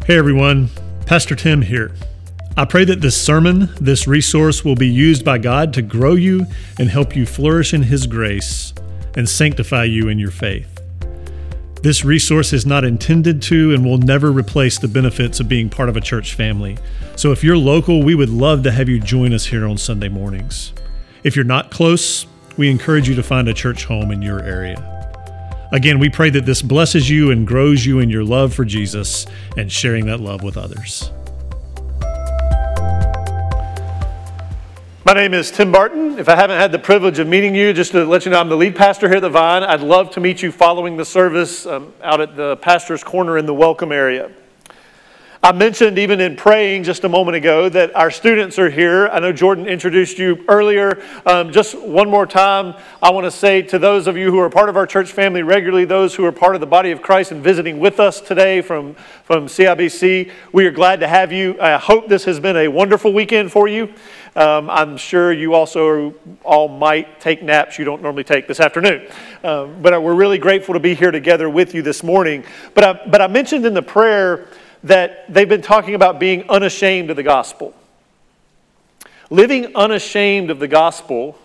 Hey everyone, Pastor Tim here. I pray that this sermon, this resource will be used by God to grow you and help you flourish in His grace and sanctify you in your faith. This resource is not intended to and will never replace the benefits of being part of a church family. So if you're local, we would love to have you join us here on Sunday mornings. If you're not close, we encourage you to find a church home in your area. Again, we pray that this blesses you and grows you in your love for Jesus and sharing that love with others. My name is Tim Barton. If I haven't had the privilege of meeting you, just to let you know, I'm the lead pastor here at the Vine. I'd love to meet you following the service out at the pastor's corner in the welcome area. I mentioned even in praying just a moment ago that our students are here. I know Jordan introduced you earlier. Just one more time, I want to say to those of you who are part of our church family regularly, those who are part of the body of Christ and visiting with us today from CIBC, we are glad to have you. I hope this has been a wonderful weekend for you. I'm sure you also all might take naps you don't normally take this afternoon. But we're really grateful to be here together with you this morning. But I mentioned in the prayer that they've been talking about being unashamed of the gospel. Living unashamed of the gospel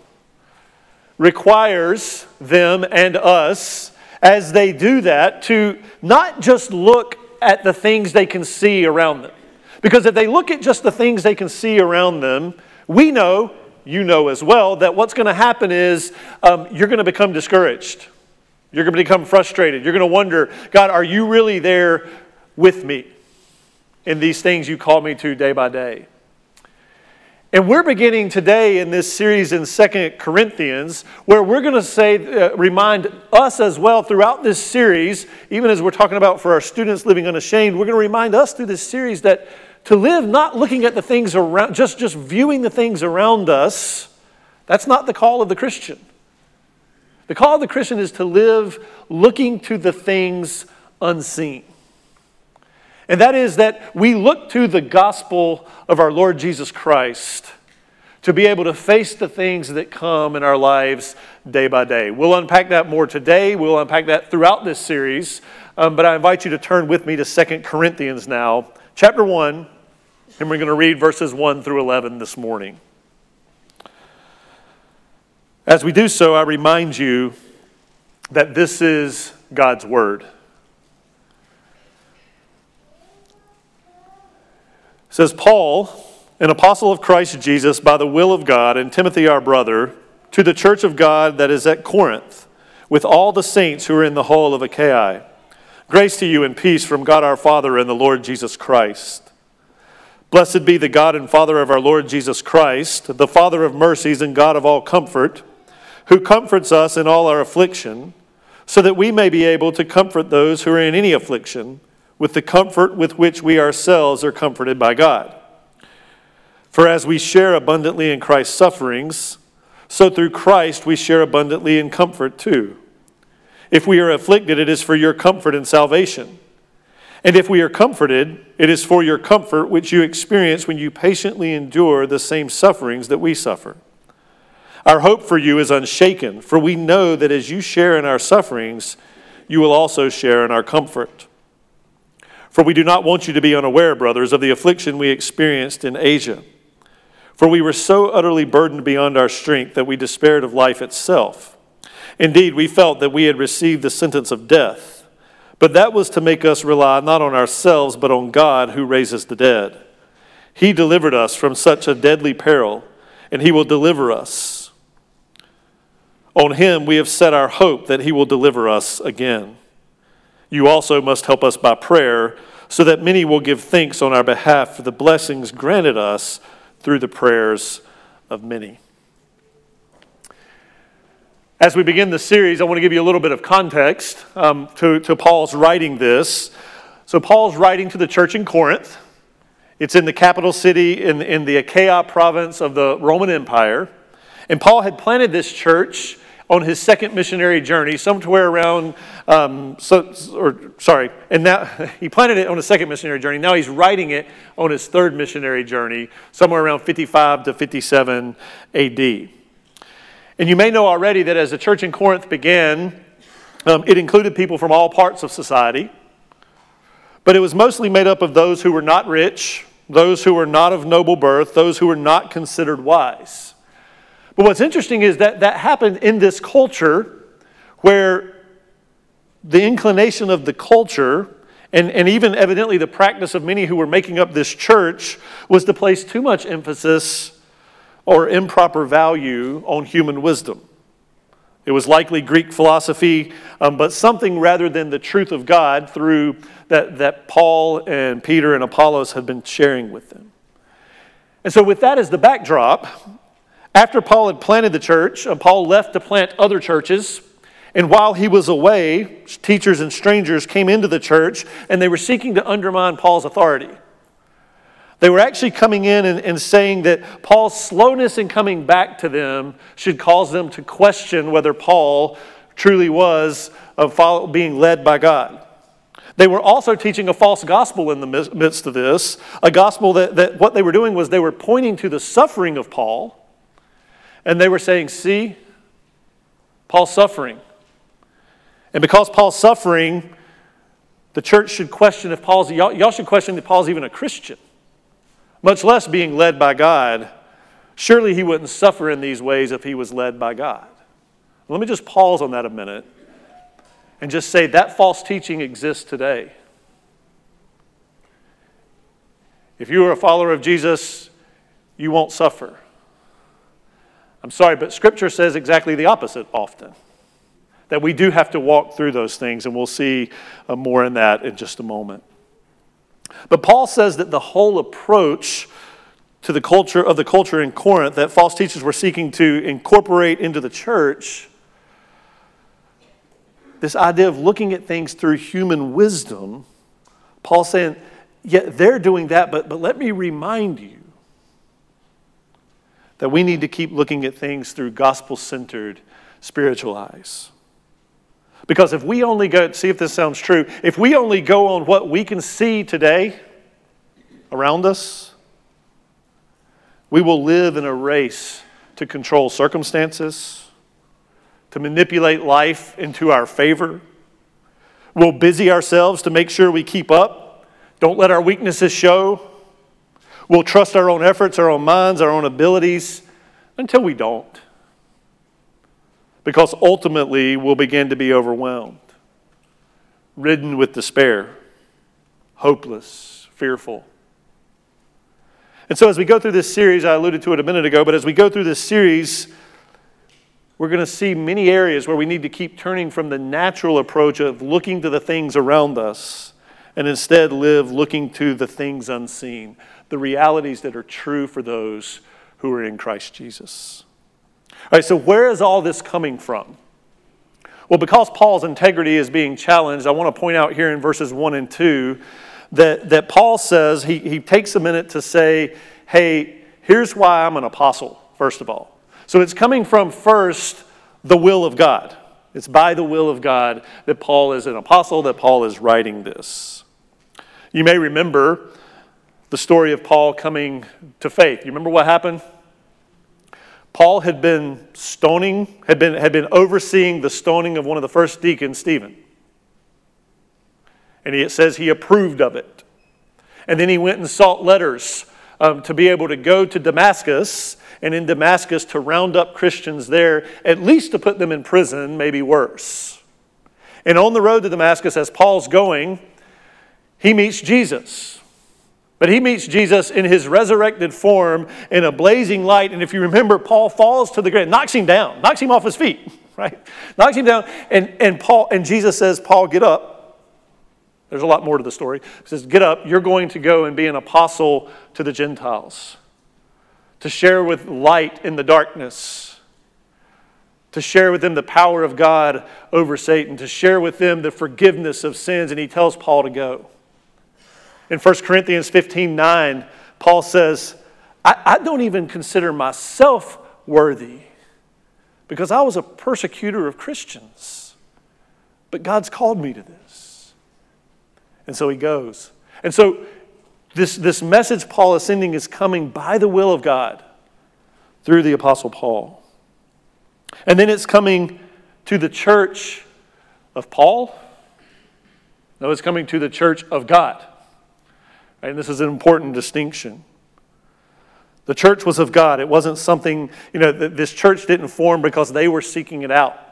requires them and us, as they do that, to not just look at the things they can see around them. Because if they look at just the things they can see around them, we know, you know as well, that what's going to happen is you're going to become discouraged. You're going to become frustrated. You're going to wonder, God, are you really there with me in these things you call me to day by day? And we're beginning today in this series in 2 Corinthians, where we're going to remind us as well throughout this series, even as we're talking about for our students living unashamed, we're going to remind us through this series that to live not looking at the things around, just viewing the things around us, that's not the call of the Christian. The call of the Christian is to live looking to the things unseen. And that is that we look to the gospel of our Lord Jesus Christ to be able to face the things that come in our lives day by day. We'll unpack that more today. We'll unpack that throughout this series. But I invite you to turn with me to 2 Corinthians now, chapter 1, and we're going to read verses 1 through 11 this morning. As we do so, I remind you that this is God's Word. It says, Paul, an apostle of Christ Jesus by the will of God, and Timothy our brother, to the church of God that is at Corinth, with all the saints who are in the whole of Achaia. Grace to you and peace from God our Father and the Lord Jesus Christ. Blessed be the God and Father of our Lord Jesus Christ, the Father of mercies and God of all comfort, who comforts us in all our affliction, so that we may be able to comfort those who are in any affliction, with the comfort with which we ourselves are comforted by God. For as we share abundantly in Christ's sufferings, so through Christ we share abundantly in comfort too. If we are afflicted, it is for your comfort and salvation. And if we are comforted, it is for your comfort which you experience when you patiently endure the same sufferings that we suffer. Our hope for you is unshaken, for we know that as you share in our sufferings, you will also share in our comfort. For we do not want you to be unaware, brothers, of the affliction we experienced in Asia. For we were so utterly burdened beyond our strength that we despaired of life itself. Indeed, we felt that we had received the sentence of death. But that was to make us rely not on ourselves, but on God who raises the dead. He delivered us from such a deadly peril, and He will deliver us. On Him we have set our hope that He will deliver us again. You also must help us by prayer, so that many will give thanks on our behalf for the blessings granted us through the prayers of many. As we begin this series, I want to give you a little bit of context to Paul's writing this. So Paul's writing to the church in Corinth. It's in the capital city in the Achaia province of the Roman Empire. And Paul had planted this church on his second missionary journey, somewhere around, and now he planted it on his second missionary journey. Now he's writing it on his third missionary journey, somewhere around 55 to 57 AD. And you may know already that as the church in Corinth began, it included people from all parts of society. But it was mostly made up of those who were not rich, those who were not of noble birth, those who were not considered wise. But what's interesting is that happened in this culture where the inclination of the culture, and even evidently the practice of many who were making up this church, was to place too much emphasis or improper value on human wisdom. It was likely Greek philosophy, but something rather than the truth of God through that Paul and Peter and Apollos had been sharing with them. And so with that as the backdrop, after Paul had planted the church, Paul left to plant other churches. And while he was away, teachers and strangers came into the church, and they were seeking to undermine Paul's authority. They were actually coming in and saying that Paul's slowness in coming back to them should cause them to question whether Paul truly was being led by God. They were also teaching a false gospel in the midst of this, a gospel that what they were doing was they were pointing to the suffering of Paul, and they were saying, see, Paul's suffering. And because Paul's suffering, the church should question if y'all should question if Paul's even a Christian, much less being led by God. Surely he wouldn't suffer in these ways if he was led by God. Let me just pause on that a minute and just say that false teaching exists today. If you are a follower of Jesus, you won't suffer. I'm sorry, but Scripture says exactly the opposite often. That we do have to walk through those things, and we'll see more in that in just a moment. But Paul says that the whole approach to the culture in Corinth that false teachers were seeking to incorporate into the church, this idea of looking at things through human wisdom, Paul's saying, yeah, they're doing that, but let me remind you that we need to keep looking at things through gospel-centered spiritual eyes. Because if we only go, see if this sounds true, if we only go on what we can see today around us, we will live in a race to control circumstances, to manipulate life into our favor. We'll busy ourselves to make sure we keep up, don't let our weaknesses show. We'll trust our own efforts, our own minds, our own abilities, until we don't. Because ultimately, we'll begin to be overwhelmed, ridden with despair, hopeless, fearful. And so as we go through this series, I alluded to it a minute ago, but as we go through this series, we're going to see many areas where we need to keep turning from the natural approach of looking to the things around us and instead live looking to the things unseen, the realities that are true for those who are in Christ Jesus. All right, so where is all this coming from? Well, because Paul's integrity is being challenged, I want to point out here in verses 1 and 2 that Paul says, he takes a minute to say, hey, here's why I'm an apostle, first of all. So it's coming from first the will of God. It's by the will of God that Paul is an apostle, that Paul is writing this. You may remember the story of Paul coming to faith. You remember what happened? Paul had been overseeing the stoning of one of the first deacons, Stephen. And it says he approved of it. And then he went and sought letters to be able to go to Damascus, and in Damascus to round up Christians there, at least to put them in prison, maybe worse. And on the road to Damascus, as Paul's going, he meets Jesus. But he meets Jesus in his resurrected form in a blazing light. And if you remember, Paul falls to the ground, knocks him off his feet, right? Knocks him down. And Jesus says, Paul, get up. There's a lot more to the story. He says, get up. You're going to go and be an apostle to the Gentiles, to share with light in the darkness, to share with them the power of God over Satan, to share with them the forgiveness of sins. And he tells Paul to go. In 1 Corinthians 15:9, Paul says, I don't even consider myself worthy because I was a persecutor of Christians. But God's called me to this. And so he goes. And so this message Paul is sending is coming by the will of God through the Apostle Paul. And then it's coming to the church of Paul, No, it's coming to the church of God. Right? And this is an important distinction. The church was of God. It wasn't something, this church didn't form because they were seeking it out.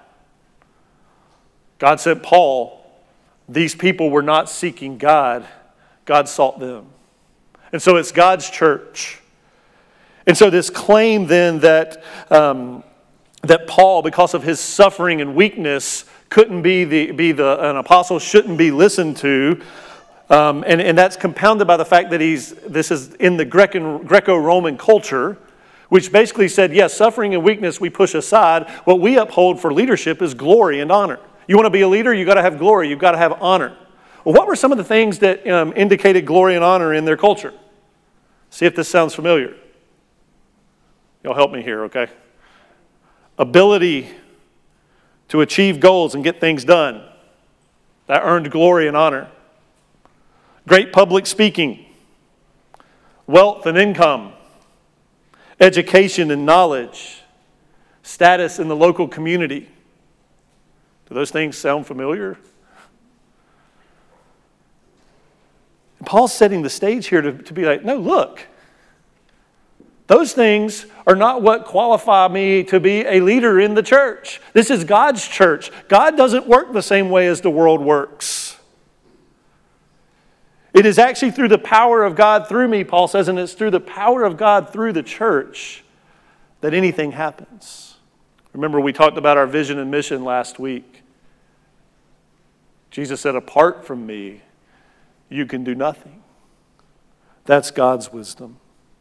God sent Paul. These people were not seeking God. God sought them. And so it's God's church. And so this claim then that Paul, because of his suffering and weakness, couldn't an apostle, shouldn't be listened to, and that's compounded by the fact that this is in the Greco-Roman culture, which basically said, yes, suffering and weakness we push aside. What we uphold for leadership is glory and honor. You want to be a leader, you've got to have glory, you've got to have honor. Well, what were some of the things that indicated glory and honor in their culture? See if this sounds familiar. You'll help me here, okay? Ability to achieve goals and get things done. That earned glory and honor. Great public speaking, wealth and income, education and knowledge, status in the local community. Do those things sound familiar? And Paul's setting the stage here to be like, no, look. Those things are not what qualify me to be a leader in the church. This is God's church. God doesn't work the same way as the world works. It is actually through the power of God through me, Paul says, and it's through the power of God through the church that anything happens. Remember, we talked about our vision and mission last week. Jesus said, apart from me, you can do nothing. That's God's wisdom.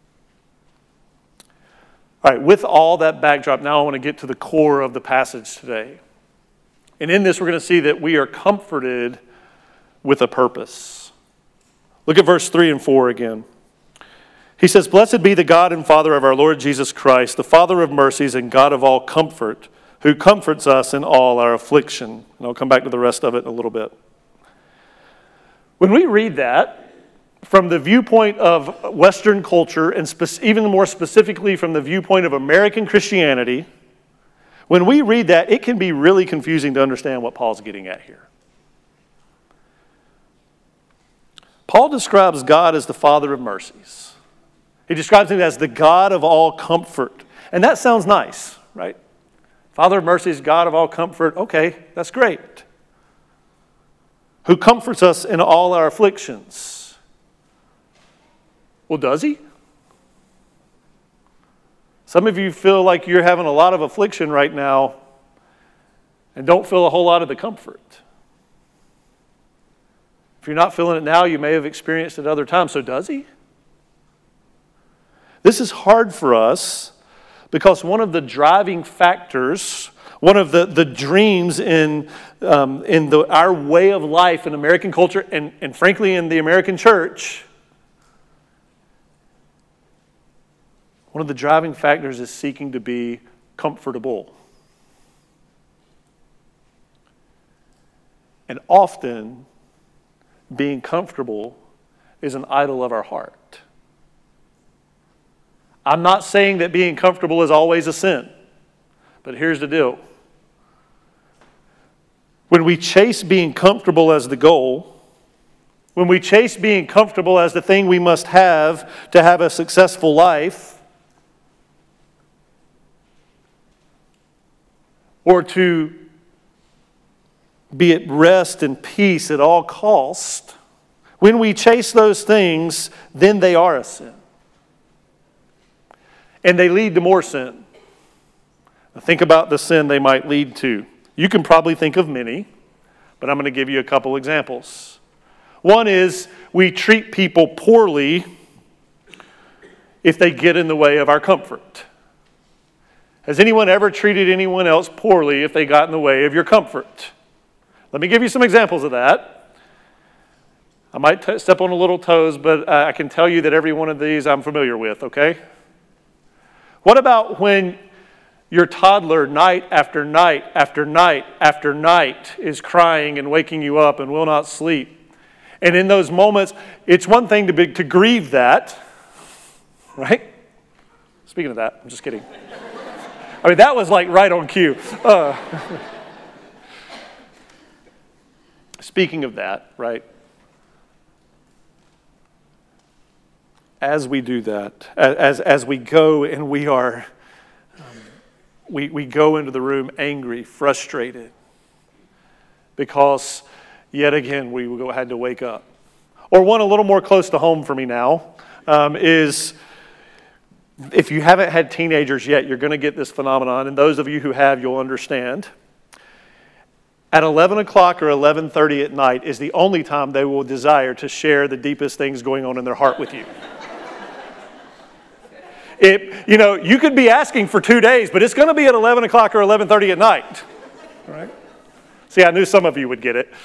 All right, with all that backdrop, now I want to get to the core of the passage today. And in this, we're going to see that we are comforted with a purpose. Look at verse 3 and 4 again. He says, blessed be the God and Father of our Lord Jesus Christ, the Father of mercies and God of all comfort, who comforts us in all our affliction. And I'll come back to the rest of it in a little bit. When we read that, from the viewpoint of Western culture, and even more specifically from the viewpoint of American Christianity, when we read that, it can be really confusing to understand what Paul's getting at here. Paul describes God as the Father of mercies. He describes him as the God of all comfort. And that sounds nice, right? Father of mercies, God of all comfort. Okay, that's great. Who comforts us in all our afflictions. Well, does he? Some of you feel like you're having a lot of affliction right now and don't feel a whole lot of the comfort. If you're not feeling it now, you may have experienced it other times. So does he? This is hard for us because one of the driving factors, one of the dreams in our way of life in American culture and frankly in the American church, one of the driving factors is seeking to be comfortable. And often, being comfortable is an idol of our heart. I'm not saying that being comfortable is always a sin, but here's the deal. When we chase being comfortable as the goal, when we chase being comfortable as the thing we must have to have a successful life, or to be at rest and peace at all cost, when we chase those things, then they are a sin. And they lead to more sin. Now think about the sin they might lead to. You can probably think of many, but I'm going to give you a couple examples. One is we treat people poorly if they get in the way of our comfort. Has anyone ever treated anyone else poorly if they got in the way of your comfort? Let me give you some examples of that. I might step on a little toes, but I can tell you that every one of these I'm familiar with, okay? What about when your toddler night after night after night after night is crying and waking you up and will not sleep? And in those moments, it's one thing to grieve that, right? Speaking of that, I'm just kidding. I mean, that was like right on cue. Speaking of that, right? As we do that, as we go and we are, we go into the room angry, frustrated, because yet again we had to wake up. Or one a little more close to home for me now is, if you haven't had teenagers yet, you're going to get this phenomenon, and those of you who have, you'll understand. At 11 o'clock or 11:30 at night is the only time they will desire to share the deepest things going on in their heart with you. You could be asking for 2 days, but it's going to be at 11 o'clock or 11:30 at night. Right? See, I knew some of you would get it.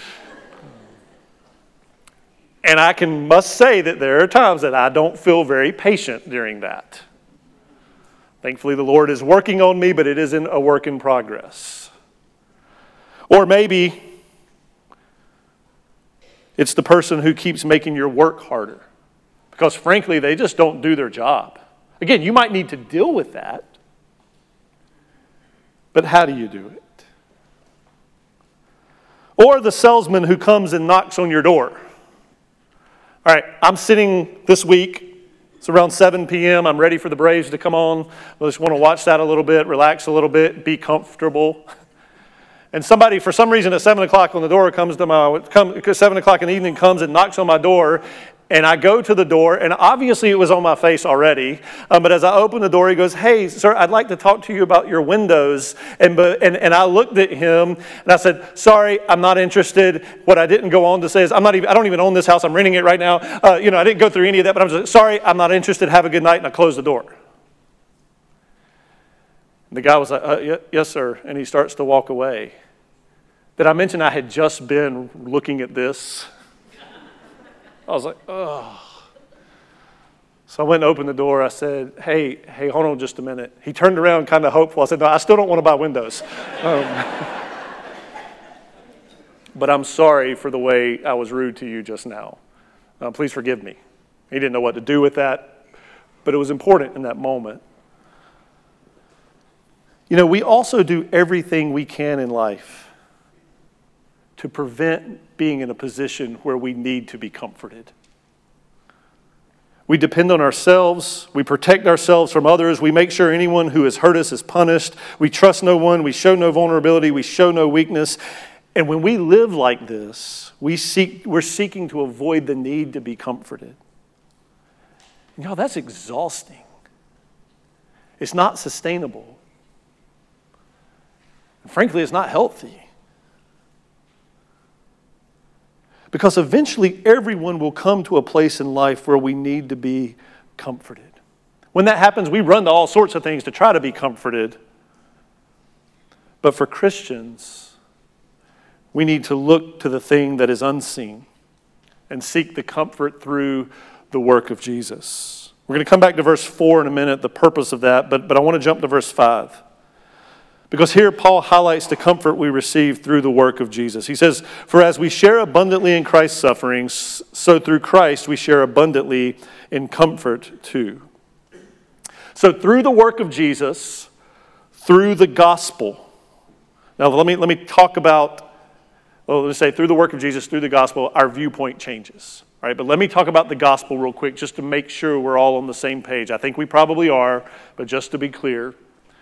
And I must say that there are times that I don't feel very patient during that. Thankfully, the Lord is working on me, but it isn't a work in progress. Or maybe it's the person who keeps making your work harder, because frankly, they just don't do their job. Again, you might need to deal with that, but how do you do it? Or the salesman who comes and knocks on your door. All right, I'm sitting this week, it's around 7 p.m., I'm ready for the Braves to come on. I just want to watch that a little bit, relax a little bit, be comfortable. And somebody, for some reason, at 7 o'clock on the door 7 o'clock in the evening comes and knocks on my door, and I go to the door, and obviously it was on my face already, but as I open the door, he goes, "Hey, sir, I'd like to talk to you about your windows." And I looked at him, and I said, "Sorry, I'm not interested." What I didn't go on to say is, I don't even own this house, I'm renting it right now. I didn't go through any of that, but I'm just, "Sorry, I'm not interested, have a good night," and I closed the door. And the guy was like, "Yes, sir," and he starts to walk away. Did I mention I had just been looking at this? I was like, oh. So I went and opened the door. I said, hey, hold on just a minute. He turned around kind of hopeful. I said, no, I still don't want to buy windows. But I'm sorry for the way I was rude to you just now. Please forgive me. He didn't know what to do with that, but it was important in that moment. We also do everything we can in life to prevent being in a position where we need to be comforted. We depend on ourselves. We protect ourselves from others. We make sure anyone who has hurt us is punished. We trust no one. We show no vulnerability. We show no weakness. And when we live like this, we're seeking to avoid the need to be comforted. That's exhausting. It's not sustainable. And frankly, it's not healthy. Because eventually everyone will come to a place in life where we need to be comforted. When that happens, we run to all sorts of things to try to be comforted. But for Christians, we need to look to the thing that is unseen and seek the comfort through the work of Jesus. We're going to come back to verse 4 in a minute, the purpose of that, but I want to jump to verse 5. Because here Paul highlights the comfort we receive through the work of Jesus. He says, "For as we share abundantly in Christ's sufferings, so through Christ we share abundantly in comfort too." So through the work of Jesus, through the gospel. Now let me talk about, let's say through the work of Jesus, through the gospel, our viewpoint changes. All right, but let me talk about the gospel real quick just to make sure we're all on the same page. I think we probably are, but just to be clear.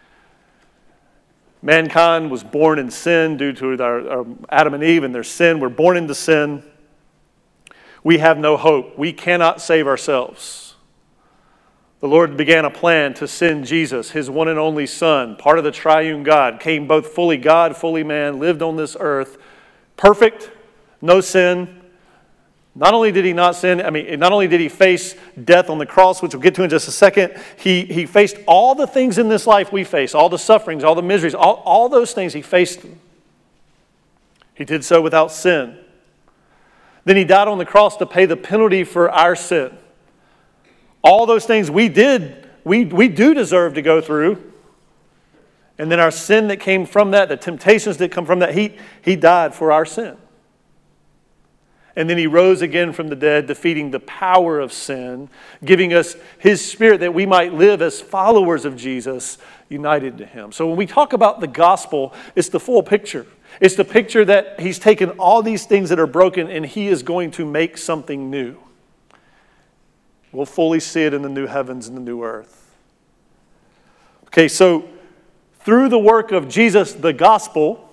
Mankind was born in sin due to our Adam and Eve and their sin. We're born into sin. We have no hope. We cannot save ourselves. The Lord began a plan to send Jesus, his one and only Son, part of the triune God, came both fully God, fully man, lived on this earth, perfect, no sin. Not only did he not sin, not only did he face death on the cross, which we'll get to in just a second, he faced all the things in this life we face, all the sufferings, all the miseries, all those things, he faced them. He did so without sin. Then he died on the cross to pay the penalty for our sin. All those things we do deserve to go through. And then our sin that came from that, the temptations that come from that, he died for our sin. And then he rose again from the dead, defeating the power of sin, giving us his Spirit that we might live as followers of Jesus, united to him. So when we talk about the gospel, it's the full picture. It's the picture that he's taken all these things that are broken and he is going to make something new. We'll fully see it in the new heavens and the new earth. Okay, so through the work of Jesus, the gospel,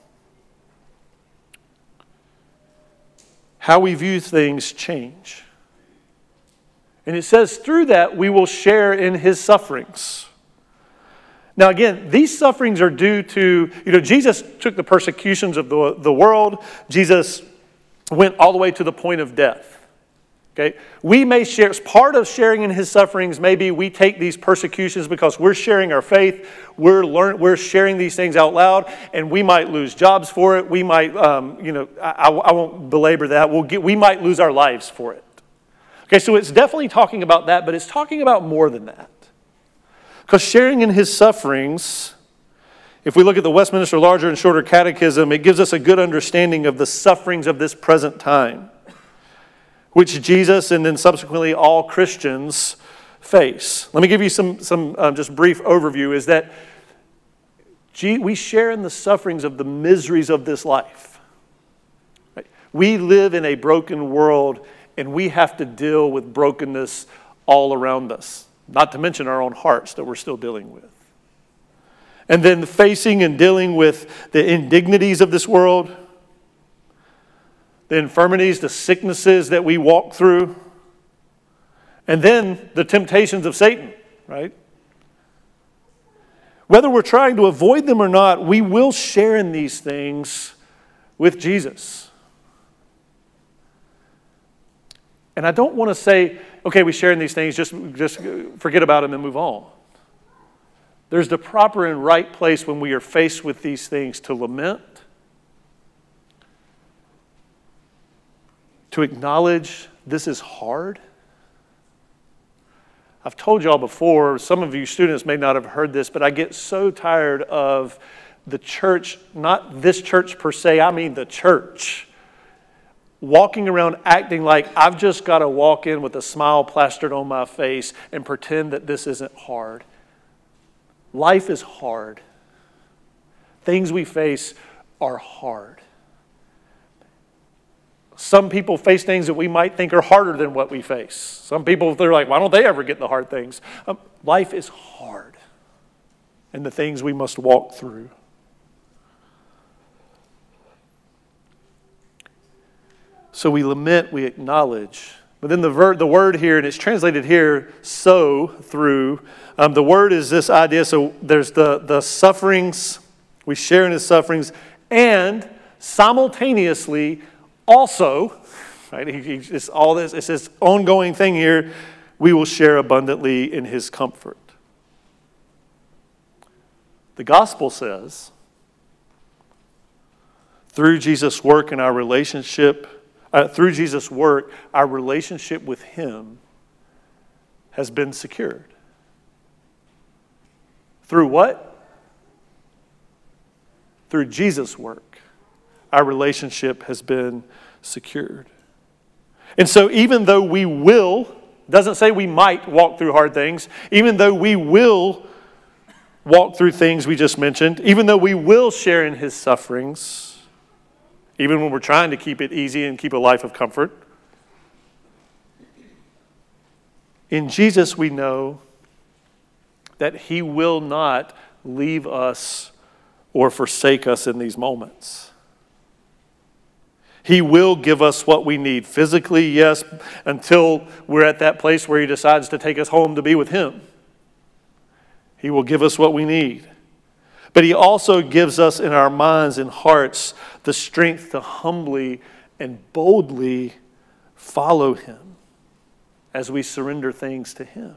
how we view things change. And it says through that we will share in his sufferings. Now again, these sufferings are due to, Jesus took the persecutions of the world. Jesus went all the way to the point of death. Okay? We may share, part of sharing in his sufferings, maybe we take these persecutions because we're sharing our faith, we're sharing these things out loud, and we might lose jobs for it. We might, I won't belabor that. We might lose our lives for it. Okay, so it's definitely talking about that, but it's talking about more than that. Because sharing in his sufferings, if we look at the Westminster Larger and Shorter Catechism, it gives us a good understanding of the sufferings of this present time, which Jesus and then subsequently all Christians face. Let me give you some just brief overview, is that we share in the sufferings of the miseries of this life. Right? We live in a broken world, and we have to deal with brokenness all around us. Not to mention our own hearts that we're still dealing with. And then facing and dealing with the indignities of this world, the infirmities, the sicknesses that we walk through, and then the temptations of Satan, right? Whether we're trying to avoid them or not, we will share in these things with Jesus. And I don't want to say, okay, we share in these things, just forget about them and move on. There's the proper and right place when we are faced with these things to lament, to acknowledge this is hard. I've told y'all before, some of you students may not have heard this, but I get so tired of the church, not this church per se, I mean the church, walking around acting like I've just got to walk in with a smile plastered on my face and pretend that this isn't hard. Life is hard. Things we face are hard. Some people face things that we might think are harder than what we face. Some people, they're like, why don't they ever get the hard things? Life is hard. And the things we must walk through. So we lament, we acknowledge. But then the word here, and it's translated here, so, through. The word is this idea, so there's the sufferings, we share in his sufferings, and simultaneously, also, right? It's all this. It's this ongoing thing here. We will share abundantly in his comfort. The gospel says, through Jesus' work and our relationship, through Jesus' work, our relationship with him has been secured. Through what? Through Jesus' work, our relationship has been secured. And so even though we will, doesn't say we might walk through hard things, even though we will walk through things we just mentioned, even though we will share in his sufferings, even when we're trying to keep it easy and keep a life of comfort, in Jesus we know that he will not leave us or forsake us in these moments. He will give us what we need physically, yes, until we're at that place where he decides to take us home to be with him. He will give us what we need. But he also gives us in our minds and hearts the strength to humbly and boldly follow him as we surrender things to him.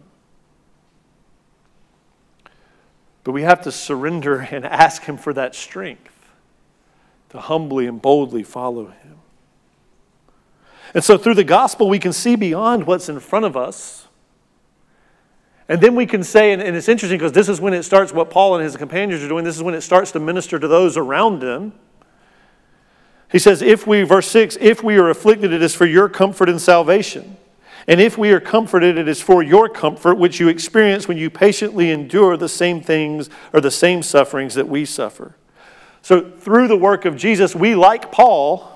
But we have to surrender and ask him for that strength to humbly and boldly follow him. And so through the gospel, we can see beyond what's in front of us. And then we can say, and it's interesting because this is when it starts, what Paul and his companions are doing, this is when it starts to minister to those around them. He says, verse 6, if we are afflicted, it is for your comfort and salvation. And if we are comforted, it is for your comfort, which you experience when you patiently endure the same things or the same sufferings that we suffer. So through the work of Jesus, we, like Paul,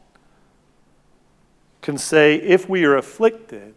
can say, if we are afflicted,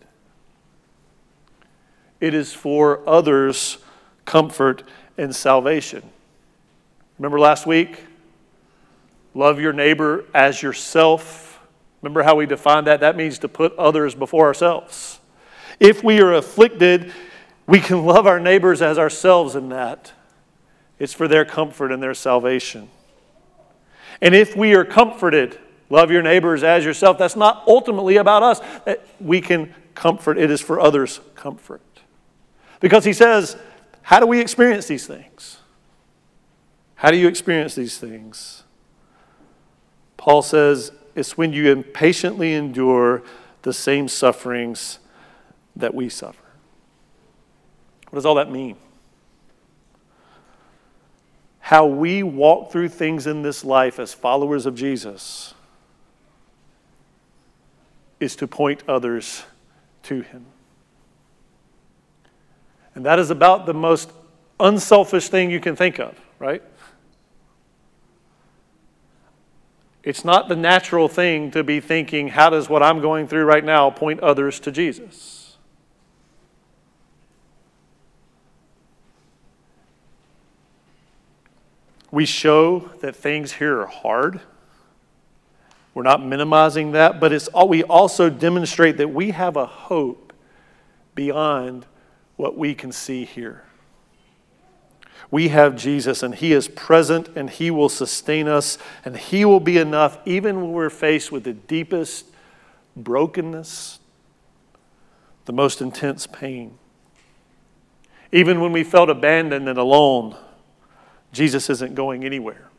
it is for others' comfort and salvation. Remember last week? Love your neighbor as yourself. Remember how we defined that? That means to put others before ourselves. If we are afflicted, we can love our neighbors as ourselves in that. It's for their comfort and their salvation. And if we are comforted, love your neighbors as yourself. That's not ultimately about us. That we can comfort. It is for others' comfort. Because he says, how do we experience these things? How do you experience these things? Paul says, it's when you impatiently endure the same sufferings that we suffer. What does all that mean? How we walk through things in this life as followers of Jesus is to point others to him. And that is about the most unselfish thing you can think of, right? It's not the natural thing to be thinking, how does what I'm going through right now point others to Jesus? We show that things here are hard. We're not minimizing that, but we also demonstrate that we have a hope beyond what we can see here. We have Jesus, and he is present, and he will sustain us, and he will be enough even when we're faced with the deepest brokenness, the most intense pain. Even when we felt abandoned and alone, Jesus isn't going anywhere.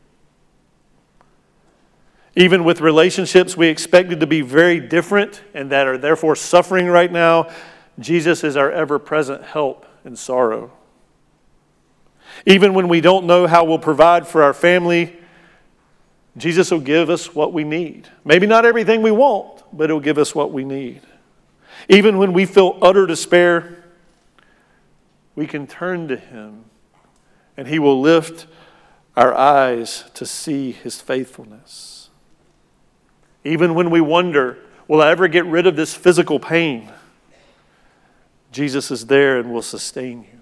Even with relationships we expected to be very different and that are therefore suffering right now, Jesus is our ever-present help in sorrow. Even when we don't know how we'll provide for our family, Jesus will give us what we need. Maybe not everything we want, but he'll give us what we need. Even when we feel utter despair, we can turn to him, and he will lift our eyes to see his faithfulness. Even when we wonder, will I ever get rid of this physical pain? Jesus is there and will sustain you.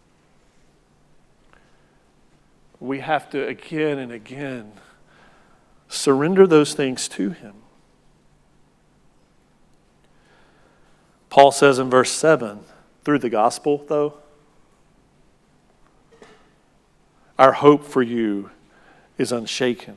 We have to again and again surrender those things to him. Paul says in verse 7, through the gospel, though, our hope for you is unshaken.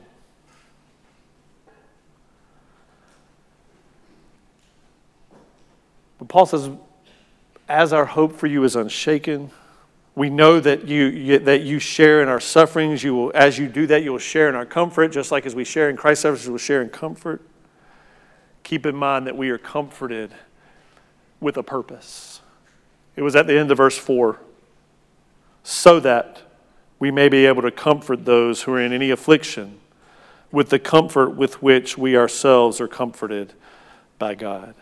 But Paul says, as our hope for you is unshaken, we know that you share in our sufferings. As you do that, you will share in our comfort, just like as we share in Christ's sufferings, we'll share in comfort. Keep in mind that we are comforted with a purpose. It was at the end of verse 4. So that we may be able to comfort those who are in any affliction with the comfort with which we ourselves are comforted by God.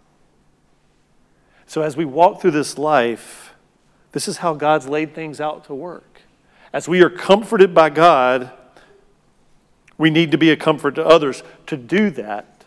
So as we walk through this life, this is how God's laid things out to work. As we are comforted by God, we need to be a comfort to others. To do that,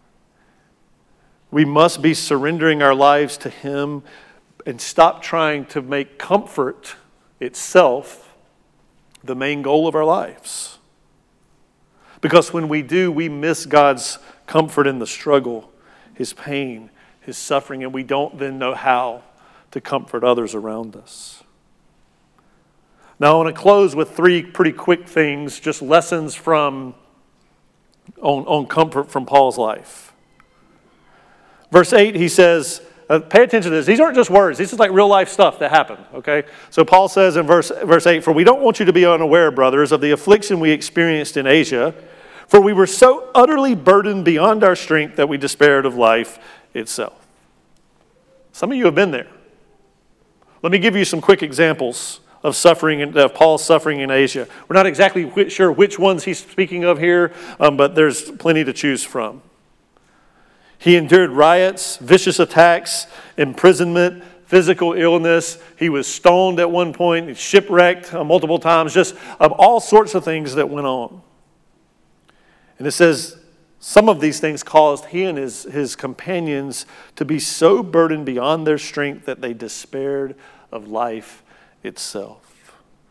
we must be surrendering our lives to him and stop trying to make comfort itself the main goal of our lives. Because when we do, we miss God's comfort in the struggle, his pain, his suffering, and we don't then know how to comfort others around us. Now I want to close with 3 pretty quick things, just lessons on comfort from Paul's life. Verse 8, he says, pay attention to this. These aren't just words. This is like real life stuff that happened, okay? So Paul says in verse 8, for we don't want you to be unaware, brothers, of the affliction we experienced in Asia, for we were so utterly burdened beyond our strength that we despaired of life itself. Some of you have been there. Let me give you some quick examples of suffering, of Paul's suffering in Asia. We're not exactly sure which ones he's speaking of here, but there's plenty to choose from. He endured riots, vicious attacks, imprisonment, physical illness. He was stoned at one point, shipwrecked multiple times, just all sorts of things that went on. And it says some of these things caused he and his companions to be so burdened beyond their strength that they despaired of life itself.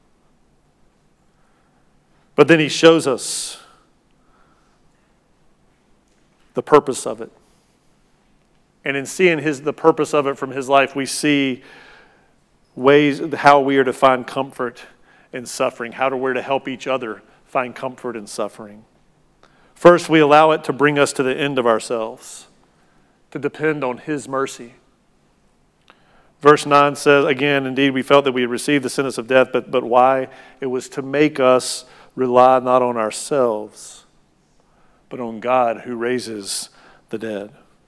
But then he shows us the purpose of it. And in seeing the purpose of it from his life, we see ways how we are to find comfort in suffering, how we're to help each other find comfort in suffering. First, we allow it to bring us to the end of ourselves, to depend on his mercy. Verse 9 says, again, indeed, we felt that we had received the sentence of death, but why? It was to make us rely not on ourselves, but on God who raises the dead.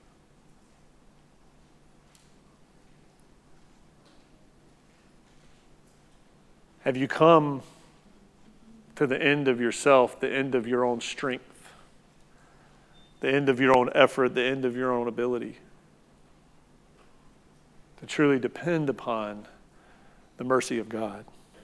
Have you come to the end of yourself, the end of your own strength, the end of your own effort, the end of your own ability, to truly depend upon the mercy of God?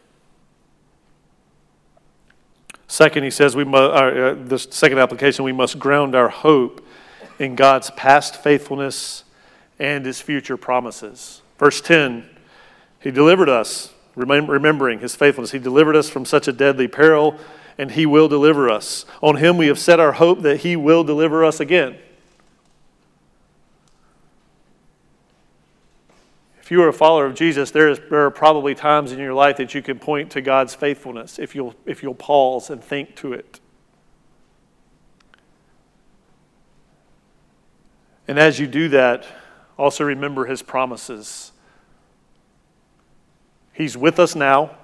Second, he says, the second application, we must ground our hope in God's past faithfulness and his future promises. Verse 10, he delivered us, remembering his faithfulness. He delivered us from such a deadly peril, and he will deliver us. On him we have set our hope that he will deliver us again. If you are a follower of Jesus, there are probably times in your life that you can point to God's faithfulness if you'll pause and think to it. And as you do that, also remember his promises. He's with us now.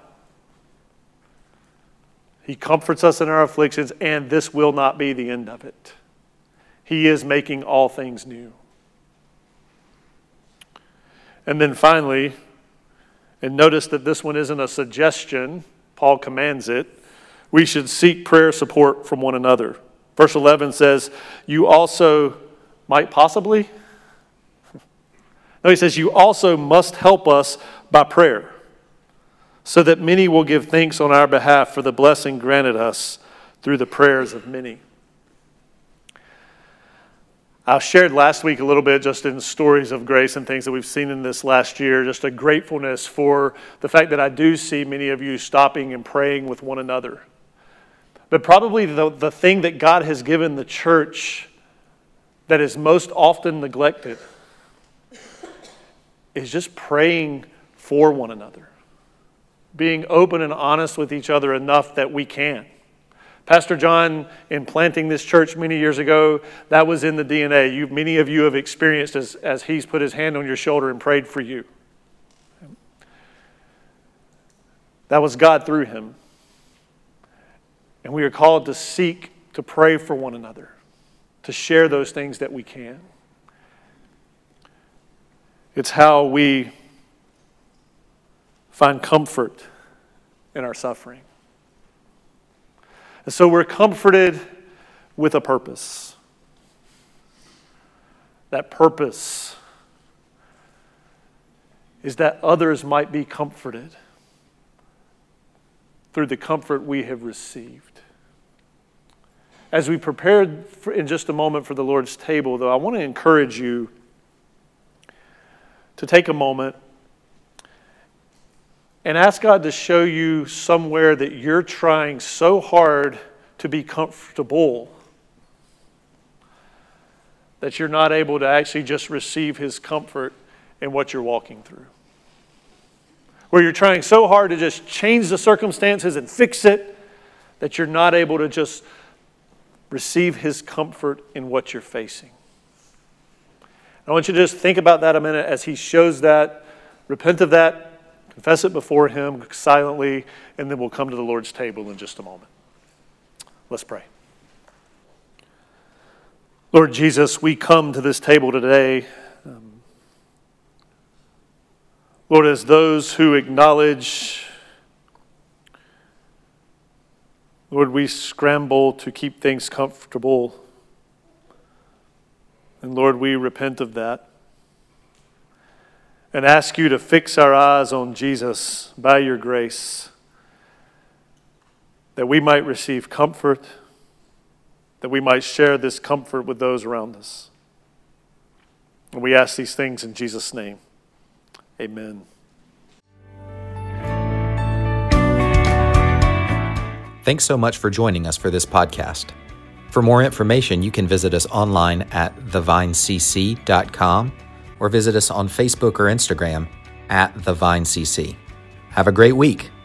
He comforts us in our afflictions, and this will not be the end of it. He is making all things new. And then finally, and notice that this one isn't a suggestion, Paul commands it, we should seek prayer support from one another. Verse 11 says, you also might possibly? No, he says, you also must help us by prayer, so that many will give thanks on our behalf for the blessing granted us through the prayers of many. I shared last week a little bit just in stories of grace and things that we've seen in this last year, just a gratefulness for the fact that I do see many of you stopping and praying with one another. But probably the thing that God has given the church that is most often neglected is just praying for one another. Being open and honest with each other enough that we can. Pastor John, in planting this church many years ago, that was in the DNA. Many of you have experienced as he's put his hand on your shoulder and prayed for you. That was God through him. And we are called to seek to pray for one another, to share those things that we can. It's how we find comfort in our suffering. And so we're comforted with a purpose. That purpose is that others might be comforted through the comfort we have received. As we prepare in just a moment for the Lord's table, though, I want to encourage you to take a moment and ask God to show you somewhere that you're trying so hard to be comfortable that you're not able to actually just receive his comfort in what you're walking through. Where you're trying so hard to just change the circumstances and fix it that you're not able to just receive his comfort in what you're facing. I want you to just think about that a minute as he shows that, repent of that, confess it before him silently, and then we'll come to the Lord's table in just a moment. Let's pray. Lord Jesus, we come to this table today, Lord, as those who acknowledge Lord, we scramble to keep things comfortable. And Lord, we repent of that and ask you to fix our eyes on Jesus by your grace, that we might receive comfort, that we might share this comfort with those around us. And we ask these things in Jesus' name. Amen. Thanks so much for joining us for this podcast. For more information, you can visit us online at thevinecc.com or visit us on Facebook or Instagram at thevinecc. Have a great week.